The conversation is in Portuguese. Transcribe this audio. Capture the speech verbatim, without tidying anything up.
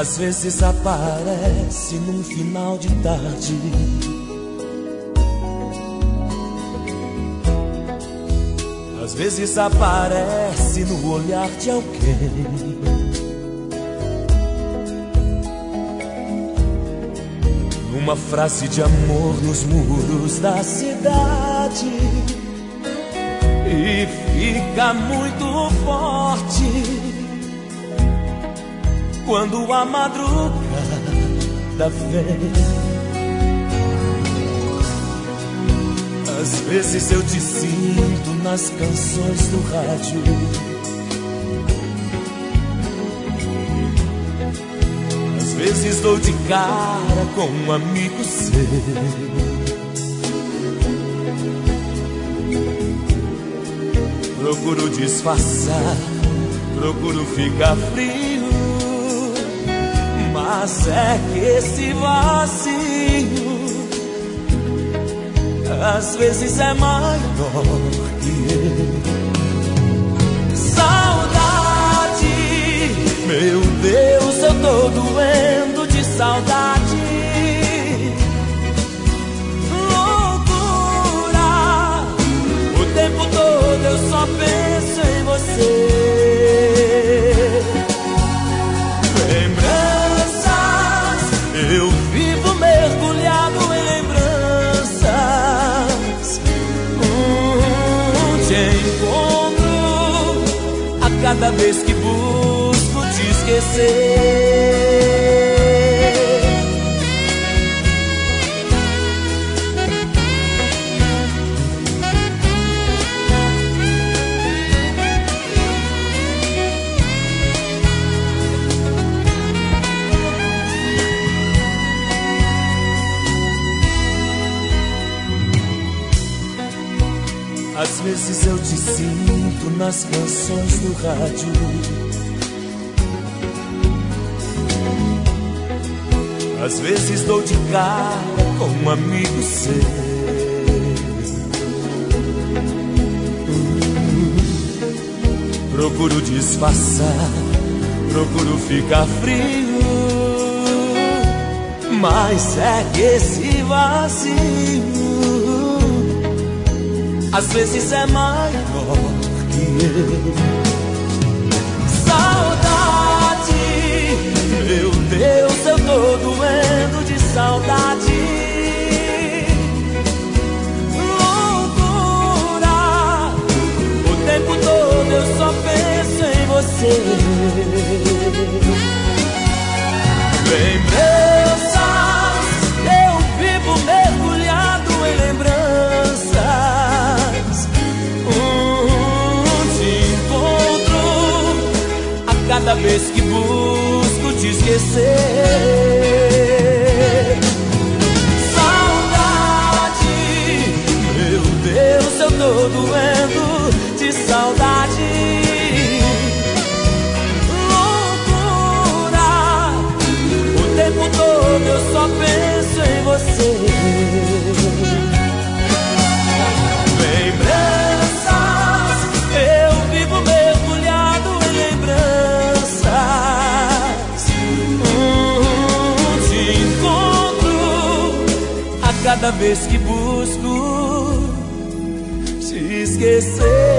Às vezes aparece num final de tarde, às vezes aparece no olhar de alguém, numa frase de amor nos muros da cidade, e fica muito forte quando a madrugada vem. Às vezes eu te sinto nas canções do rádio, às vezes dou de cara com um amigo seu, procuro disfarçar, procuro ficar frio, mas é que esse vazio às vezes é maior que eu. Saudade, meu Deus, eu tô doendo de saudade. Loucura, o tempo todo eu só penso em você. Eu vivo mergulhado em lembranças. Hum, te encontro a cada vez que busco te esquecer. Às vezes eu te sinto nas canções do rádio, às vezes dou de cara com um amigo seu. Hum, procuro disfarçar, procuro ficar frio, mas é que esse vazio às vezes é maior que eu. Saudade, meu Deus, eu tô doendo de saudade. Loucura, o tempo todo eu só penso em você. Lembranças, eu vivo mergulhado em lembranças. Cada vez que busco te esquecer. Saudade, meu Deus, eu tô doendo de saudade. Loucura, o tempo todo eu só penso em você. Lembranças, eu vivo mergulhado em lembranças. Cada vez que busco te esquecer.